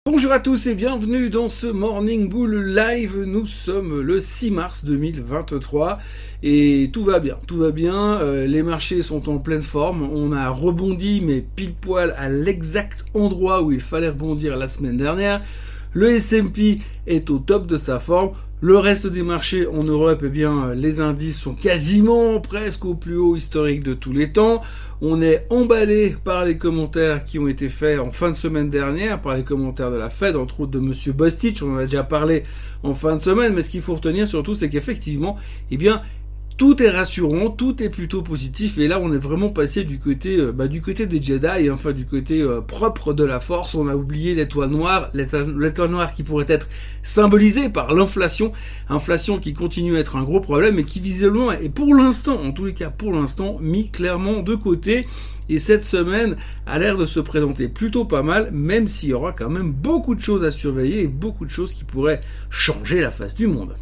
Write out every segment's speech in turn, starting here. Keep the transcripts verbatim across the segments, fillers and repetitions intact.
Bonjour à tous et bienvenue dans ce Morning Bull Live. Nous sommes le six mars deux mille vingt-trois et tout va bien, tout va bien. Euh, les marchés sont en pleine forme. On a rebondi mais pile poil à l'exact endroit où il fallait rebondir la semaine dernière. Le S and P est au top de sa forme. Le reste des marchés en Europe, eh bien, les indices sont quasiment presque au plus haut historique de tous les temps. On est emballé par les commentaires qui ont été faits en fin de semaine dernière, par les commentaires de la Fed, entre autres de Monsieur Bostich. On en a déjà parlé en fin de semaine, mais ce qu'il faut retenir surtout, c'est qu'effectivement, eh bien, tout est rassurant, tout est plutôt positif, et là on est vraiment passé du côté, euh, bah, du côté des Jedi, enfin du côté euh, propre de la force. On a oublié l'étoile noire, l'étoile, l'étoile noire qui pourrait être symbolisée par l'inflation, inflation qui continue à être un gros problème et qui visiblement est pour l'instant, en tous les cas pour l'instant, mis clairement de côté. Et cette semaine a l'air de se présenter plutôt pas mal, même s'il y aura quand même beaucoup de choses à surveiller et beaucoup de choses qui pourraient changer la face du monde.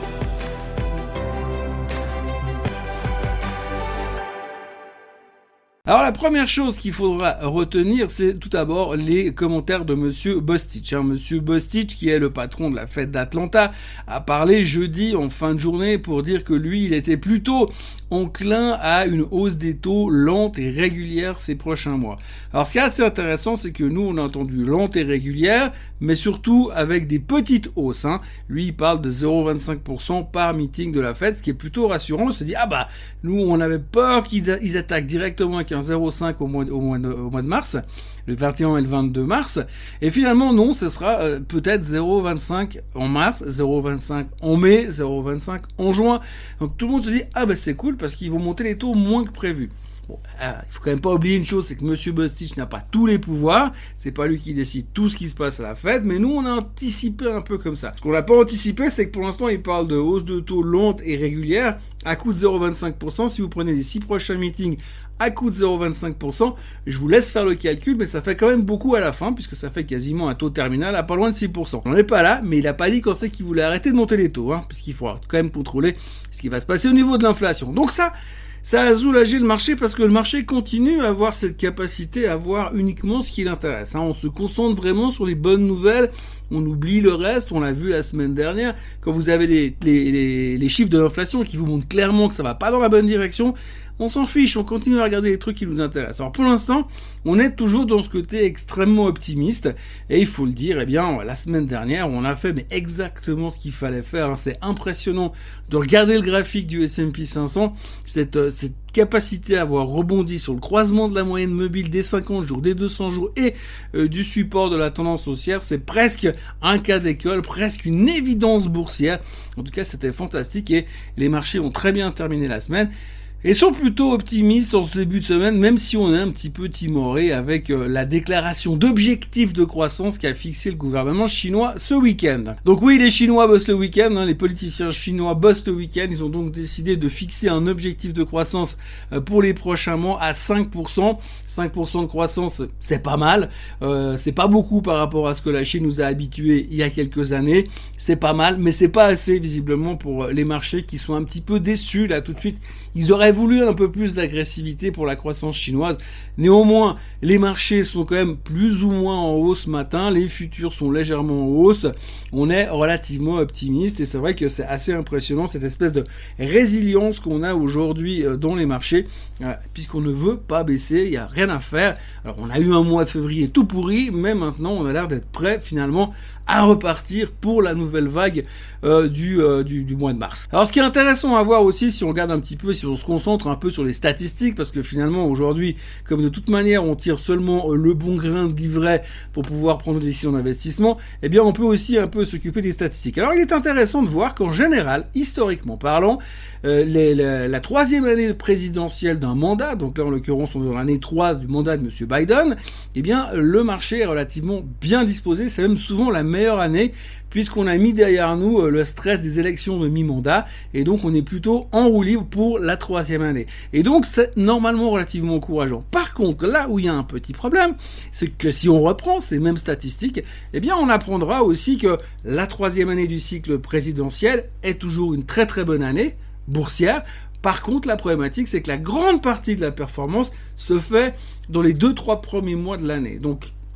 Alors la première chose qu'il faudra retenir, c'est tout d'abord les commentaires de Monsieur Bostich. Hein. Monsieur Bostich, qui est le patron de la Fed d'Atlanta, a parlé jeudi en fin de journée pour dire que lui, il était plutôt enclin à une hausse des taux lente et régulière ces prochains mois. Alors ce qui est assez intéressant, c'est que nous, on a entendu lente et régulière, mais surtout avec des petites hausses. Hein. Lui, il parle de zéro virgule vingt-cinq pour cent par meeting de la Fed, ce qui est plutôt rassurant. On se dit, ah bah, nous, on avait peur qu'ils a- ils attaquent directement avec un zéro virgule cinq au mois, au, mois de, au mois de mars, le vingt et un et le vingt-deux mars, et finalement non, ce sera euh, peut-être zéro virgule vingt-cinq en mars, zéro virgule vingt-cinq en mai, zéro virgule vingt-cinq en juin. Donc tout le monde se dit, ah ben c'est cool parce qu'ils vont monter les taux moins que prévu. Bon, ah, il faut quand même pas oublier une chose, c'est que Monsieur Bostich n'a pas tous les pouvoirs, c'est pas lui qui décide tout ce qui se passe à la Fed, mais nous on a anticipé un peu comme ça. Ce qu'on n'a pas anticipé, c'est que pour l'instant il parle de hausse de taux lente et régulière à coût de zéro virgule vingt-cinq pour cent. Si vous prenez les six prochains meetings à coût de zéro virgule vingt-cinq pour cent, je vous laisse faire le calcul, mais ça fait quand même beaucoup à la fin, puisque ça fait quasiment un taux terminal à pas loin de six pour cent. On n'est pas là, mais il a pas dit quand c'est qu'il voulait arrêter de monter les taux, hein, puisqu'il faudra quand même contrôler ce qui va se passer au niveau de l'inflation. Donc ça, ça a soulagé le marché parce que le marché continue à avoir cette capacité à voir uniquement ce qui l'intéresse. Hein. On se concentre vraiment sur les bonnes nouvelles, on oublie le reste. On l'a vu la semaine dernière, quand vous avez les, les, les, les chiffres de l'inflation qui vous montrent clairement que ça va pas dans la bonne direction, on s'en fiche, on continue à regarder les trucs qui nous intéressent. Alors pour l'instant, on est toujours dans ce côté extrêmement optimiste, et il faut le dire, eh bien, la semaine dernière, on a fait mais exactement ce qu'il fallait faire. Hein. C'est impressionnant de regarder le graphique du S and P cinq cents, cette, cette capacité à avoir rebondi sur le croisement de la moyenne mobile des cinquante jours, des deux cents jours et euh, du support de la tendance haussière. C'est presque un cas d'école, presque une évidence boursière. En tout cas, c'était fantastique et les marchés ont très bien terminé la semaine et sont plutôt optimistes en ce début de semaine, même si on est un petit peu timoré avec euh, la déclaration d'objectifs de croissance qu'a fixé le gouvernement chinois ce week-end. Donc oui, les Chinois bossent le week-end, hein, les politiciens chinois bossent le week-end, ils ont donc décidé de fixer un objectif de croissance euh, pour les prochains mois à cinq pour cent. cinq pour cent de croissance, c'est pas mal, euh, c'est pas beaucoup par rapport à ce que la Chine nous a habitués il y a quelques années, c'est pas mal, mais c'est pas assez visiblement pour les marchés qui sont un petit peu déçus là tout de suite. Ils auraient voulu un peu plus d'agressivité pour la croissance chinoise. Néanmoins, les marchés sont quand même plus ou moins en hausse ce matin. Les futurs sont légèrement en hausse. On est relativement optimiste et c'est vrai que c'est assez impressionnant cette espèce de résilience qu'on a aujourd'hui dans les marchés, puisqu'on ne veut pas baisser, il n'y a rien à faire. Alors on a eu un mois de février tout pourri, mais maintenant on a l'air d'être prêt finalement à repartir pour la nouvelle vague euh, du, euh, du, du mois de mars. Alors ce qui est intéressant à voir aussi, si on regarde un petit peu, si on se concentre un peu sur les statistiques, parce que finalement aujourd'hui, comme de toute manière on tire seulement le bon grain de livret pour pouvoir prendre des décisions d'investissement, eh bien on peut aussi un peu s'occuper des statistiques. Alors il est intéressant de voir qu'en général, historiquement parlant, euh, les, la, la troisième année présidentielle d'un mandat, donc là en l'occurrence on est dans l'année trois du mandat de Monsieur Biden, eh bien le marché est relativement bien disposé, c'est même souvent la meilleure année, puisqu'on a mis derrière nous euh, le stress des élections de mi-mandat, et donc on est plutôt en roue libre pour la troisième année. Et donc c'est normalement relativement encourageant. Par contre, là où il y a un petit problème, c'est que si on reprend ces mêmes statistiques, eh bien on apprendra aussi que la troisième année du cycle présidentiel est toujours une très très bonne année boursière. Par contre, la problématique, c'est que la grande partie de la performance se fait dans les deux trois premiers mois de l'année. Donc, il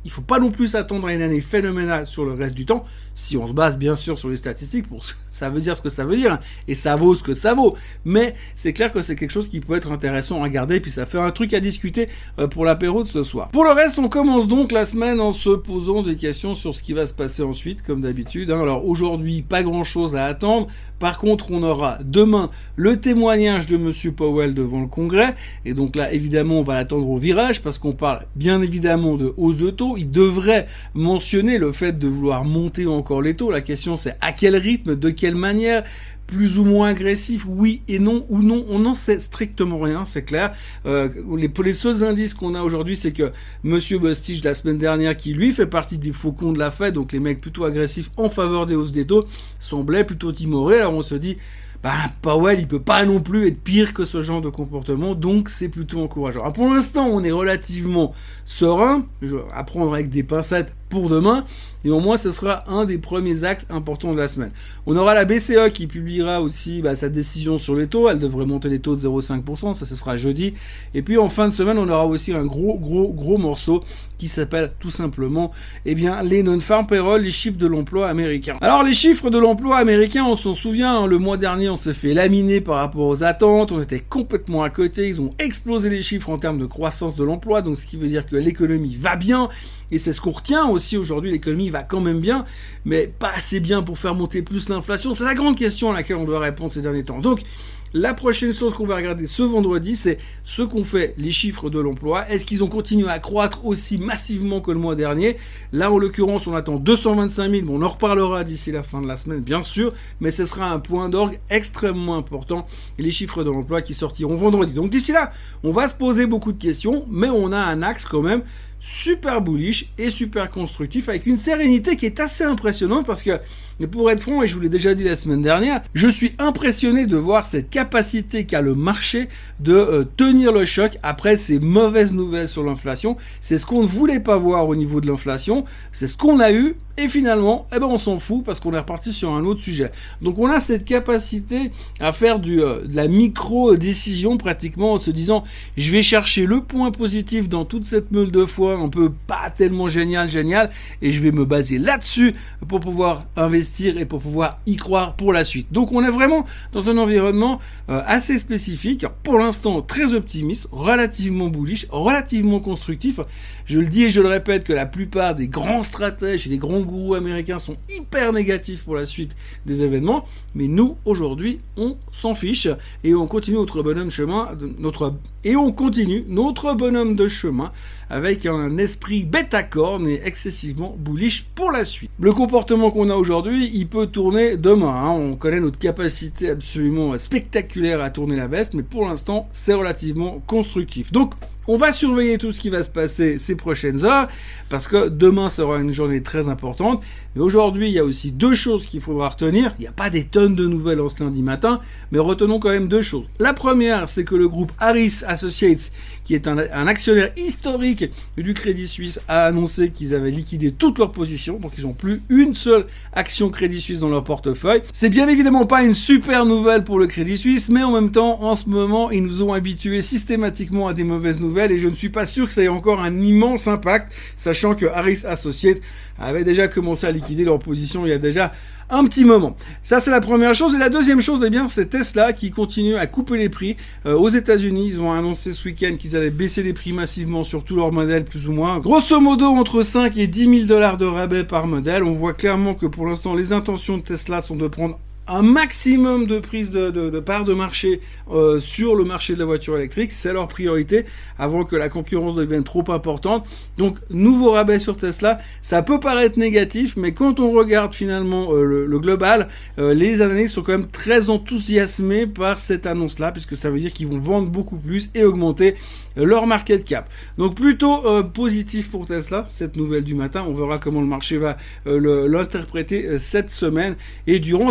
Il faut pas non plus s'attendre à une année phénoménale sur le reste du temps, si on se base bien sûr sur les statistiques, pour ça veut dire ce que ça veut dire, hein, et ça vaut ce que ça vaut. Mais c'est clair que c'est quelque chose qui peut être intéressant à regarder, puis ça fait un truc à discuter euh, pour l'apéro de ce soir. Pour le reste, on commence donc la semaine en se posant des questions sur ce qui va se passer ensuite, comme d'habitude. Hein. Alors aujourd'hui, pas grand-chose à attendre. Par contre, on aura demain le témoignage de Monsieur Powell devant le Congrès, et donc là, évidemment, on va l'attendre au virage, parce qu'on parle bien évidemment de hausse de taux. Il devrait mentionner le fait de vouloir monter encore les taux. La question, c'est à quel rythme, de quelle manière, plus ou moins agressif, oui et non, ou non, on n'en sait strictement rien, c'est clair. Euh, les, les seuls indices qu'on a aujourd'hui, c'est que Monsieur Bostich, la semaine dernière, qui lui fait partie des faucons de la Fed, donc les mecs plutôt agressifs en faveur des hausses des taux, semblait plutôt timoré. Alors on se dit, bah, Powell, il peut pas non plus être pire que ce genre de comportement, donc c'est plutôt encourageant. Alors pour l'instant, on est relativement serein, je vais apprendre avec des pincettes pour demain, et au moins ce sera un des premiers axes importants de la semaine. On aura la B C E qui publiera aussi bah, sa décision sur les taux, elle devrait monter les taux de zéro virgule cinq pour cent, ça ce sera jeudi, et puis en fin de semaine on aura aussi un gros gros gros morceau qui s'appelle tout simplement eh bien les non-farm payroll, les chiffres de l'emploi américain. Alors les chiffres de l'emploi américain, on s'en souvient, hein, le mois dernier on s'est fait laminer par rapport aux attentes, on était complètement à côté, ils ont explosé les chiffres en termes de croissance de l'emploi, donc ce qui veut dire que l'économie va bien, et c'est ce qu'on retient aussi aujourd'hui, l'économie va quand même bien, mais pas assez bien pour faire monter plus l'inflation. C'est la grande question à laquelle on doit répondre ces derniers temps. Donc, la prochaine chose qu'on va regarder ce vendredi, c'est ce qu'ont fait les chiffres de l'emploi. Est-ce qu'ils ont continué à croître aussi massivement que le mois dernier? Là, en l'occurrence, on attend deux cent vingt-cinq mille. Bon, on en reparlera d'ici la fin de la semaine, bien sûr, mais ce sera un point d'orgue extrêmement important, les chiffres de l'emploi qui sortiront vendredi. Donc, d'ici là, on va se poser beaucoup de questions, mais on a un axe quand même super bullish et super constructif, avec une sérénité qui est assez impressionnante, parce que, mais pour être franc, et je vous l'ai déjà dit la semaine dernière, je suis impressionné de voir cette capacité qu'a le marché de euh, tenir le choc après ces mauvaises nouvelles sur l'inflation. C'est ce qu'on ne voulait pas voir au niveau de l'inflation, c'est ce qu'on a eu, et finalement, eh ben on s'en fout parce qu'on est reparti sur un autre sujet. Donc on a cette capacité à faire du, euh, de la micro-décision pratiquement, en se disant, je vais chercher le point positif dans toute cette meule de foie, un peu pas tellement génial, génial, et je vais me baser là-dessus pour pouvoir investir et pour pouvoir y croire pour la suite. Donc on est vraiment dans un environnement euh, assez spécifique, pour l'instant très optimiste, relativement bullish, relativement constructif. Je le dis et je le répète que la plupart des grands stratèges et des grands gourous américains sont hyper négatifs pour la suite des événements, mais nous aujourd'hui on s'en fiche et on continue notre bonhomme chemin, notre et on continue notre bonhomme de chemin avec un esprit bêta-corne et excessivement bullish pour la suite. Le comportement qu'on a aujourd'hui, il peut tourner demain. Hein. On connaît notre capacité absolument spectaculaire à tourner la veste, mais pour l'instant, c'est relativement constructif. Donc, on va surveiller tout ce qui va se passer ces prochaines heures, parce que demain sera une journée très importante. Mais aujourd'hui, il y a aussi deux choses qu'il faudra retenir. Il n'y a pas des tonnes de nouvelles en ce lundi matin, mais retenons quand même deux choses. La première, c'est que le groupe Harris Associates, qui est un, un actionnaire historique du Crédit Suisse, a annoncé qu'ils avaient liquidé toutes leurs positions, donc ils n'ont plus une seule action Crédit Suisse dans leur portefeuille. C'est bien évidemment pas une super nouvelle pour le Crédit Suisse, mais en même temps, en ce moment, ils nous ont habitués systématiquement à des mauvaises nouvelles, et je ne suis pas sûr que ça ait encore un immense impact, sachant que Harris Associates avait déjà commencé à liquider leur position il y a déjà un petit moment. Ça, c'est la première chose. Et la deuxième chose, eh bien, c'est Tesla qui continue à couper les prix. Euh, aux États-Unis, ils ont annoncé ce week-end qu'ils allaient baisser les prix massivement sur tous leurs modèles, plus ou moins. Grosso modo, entre cinq et dix mille dollars de rabais par modèle. On voit clairement que pour l'instant, les intentions de Tesla sont de prendre un maximum de prise de, de, de part de marché euh, sur le marché de la voiture électrique. C'est leur priorité avant que la concurrence devienne trop importante. Donc, nouveau rabais sur Tesla. Ça peut paraître négatif, mais quand on regarde finalement euh, le, le global, euh, les analystes sont quand même très enthousiasmés par cette annonce-là, puisque ça veut dire qu'ils vont vendre beaucoup plus et augmenter euh, leur market cap. Donc, plutôt euh, positif pour Tesla, cette nouvelle du matin. On verra comment le marché va euh, le, l'interpréter euh, cette semaine. Et durant cette première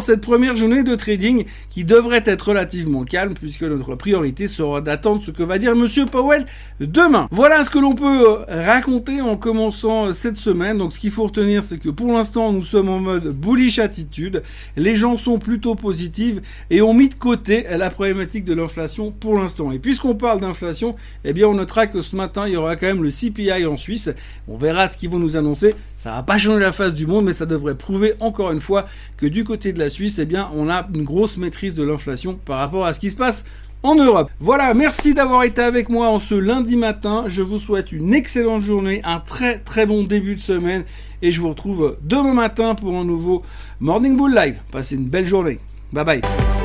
première journée de trading qui devrait être relativement calme puisque notre priorité sera d'attendre ce que va dire Monsieur Powell demain. Voilà ce que l'on peut raconter en commençant cette semaine. Donc ce qu'il faut retenir, c'est que pour l'instant nous sommes en mode bullish attitude, les gens sont plutôt positifs et ont mis de côté la problématique de l'inflation pour l'instant. Et puisqu'on parle d'inflation, eh bien on notera que ce matin il y aura quand même le C P I en Suisse. On verra ce qu'ils vont nous annoncer. Ça va pas changer la face du monde, mais ça devrait prouver encore une fois que du côté de la Suisse, eh bien on a une grosse maîtrise de l'inflation par rapport à ce qui se passe en Europe. Voilà, merci d'avoir été avec moi en ce lundi matin. Je vous souhaite une excellente journée, un très très bon début de semaine et je vous retrouve demain matin pour un nouveau Morning Bull Live. Passez une belle journée. Bye bye.